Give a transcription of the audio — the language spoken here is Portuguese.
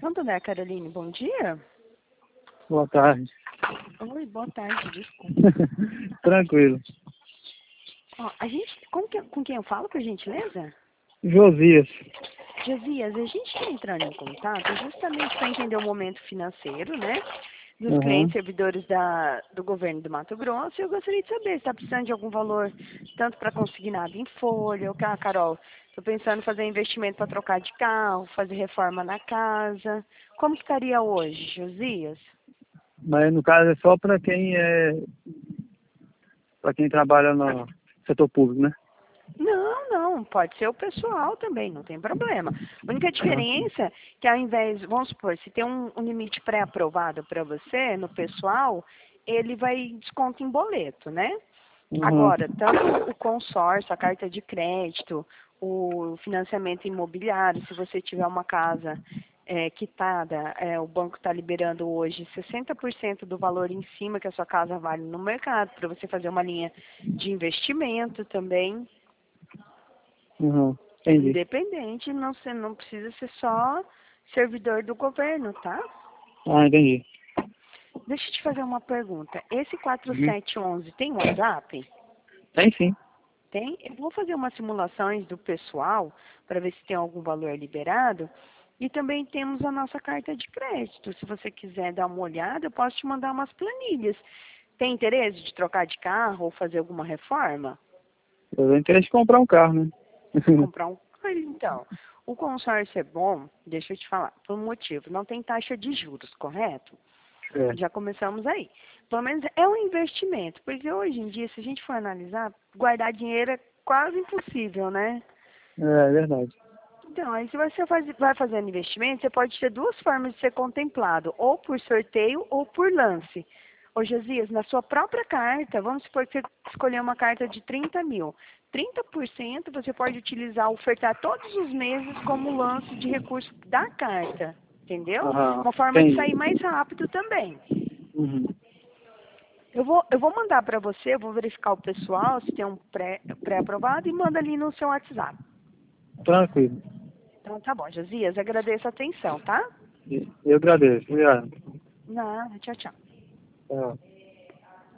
Santo André, Caroline, bom dia. Boa tarde. Oi, boa tarde, desculpa. Tranquilo. Ó, a gente, com quem eu falo, por gentileza? Josias. Josias, a gente está entrando em contato justamente para entender o momento financeiro, né? Dos Uhum. clientes servidores do governo do Mato Grosso. E eu gostaria de saber se está precisando de algum valor, tanto para consignado em folha, ou que, Carol, estou pensando em fazer investimento para trocar de carro, fazer reforma na casa. Como que estaria hoje, Josias? Mas no caso é só para quem trabalha no setor público, né? Não, não, pode ser o pessoal também, não tem problema. A única diferença é que ao invés, vamos supor, se tem um limite pré-aprovado para você no pessoal, ele vai desconto em boleto, né? Uhum. Agora, tanto o consórcio, a carta de crédito, o financiamento imobiliário, se você tiver uma casa quitada, o banco está liberando hoje 60% do valor em cima que a sua casa vale no mercado, para você fazer uma linha de investimento também. Uhum. Entendi. Independente, você não precisa ser só servidor do governo, tá? Ah, entendi. Deixa eu te fazer uma pergunta. Esse Uhum. 4711 tem WhatsApp? Tem sim. Tem? Eu vou fazer umas simulações do pessoal para ver se tem algum valor liberado. E também temos a nossa carta de crédito. Se você quiser dar uma olhada, eu posso te mandar umas planilhas. Tem interesse de trocar de carro ou fazer alguma reforma? Eu tenho interesse de comprar um carro, né? Comprar um. Então, o consórcio é bom, deixa eu te falar, por um motivo. Não tem taxa de juros, correto? É, Já começamos aí. Pelo menos é um investimento, porque hoje em dia, se a gente for analisar, guardar dinheiro é quase impossível, né? é verdade. Então, aí se você vai fazendo investimento, você pode ter duas formas de ser contemplado, ou por sorteio ou por lance. Ô Josias, na sua própria carta, vamos supor que você escolheu uma carta de 30 mil. 30% você pode utilizar, ofertar todos os meses como lance de recurso da carta, entendeu? Aham. Uma forma de sair Entendi. mais rápido também. Uhum. Eu vou mandar para você, eu vou verificar o pessoal, se tem um pré-aprovado e manda ali no seu WhatsApp. Tranquilo. Então tá bom, Josias, agradeço a atenção, tá? Eu agradeço. Obrigado. Nada, tchau, tchau. Tchau.